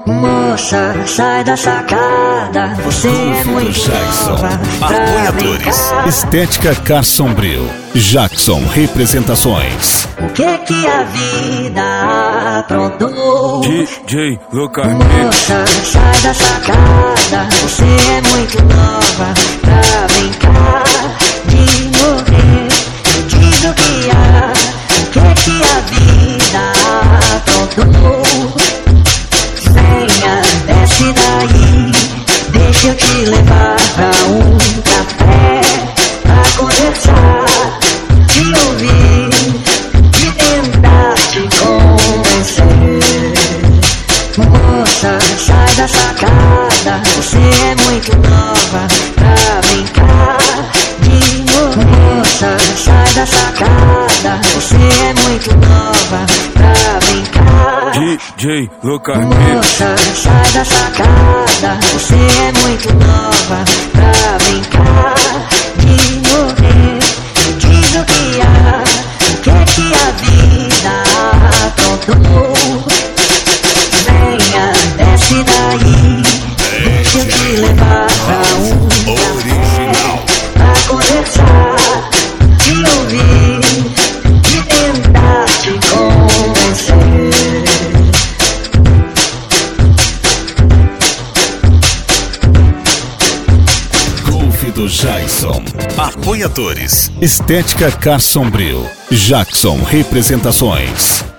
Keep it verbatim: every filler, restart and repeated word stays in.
Moça, sai da sacada, você é muito Jackson. nova pra Apoiadores. brincar. Estética Car Sombrio. Jackson Representações. O que que a vida aprontou? D J Loca. Moça, sai da sacada, você é muito nova pra brincar de morrer. Me diz o que há, o que que a vida aprontou? Venha, desce daí, deixa eu te levar pra um café, pra conversar, te ouvir e tentar te convencer. Moça, sai da sacada, você é muito nova pra brincar de morrer. Moça, sai da sacada, você é muito nova pra brincar. D J Loca. Moça, sai da sacada, você é muito nova pra brincar de morrer. Me diz o que há, o que que a vida aprontou? Venha, desce daí, deixa eu te levar pra um Original. café, pra conversar, te ouvir e tentar te convencer. Golfe do Jackson. Apoiadores. Estética Car Sombrio. Jackson Representações.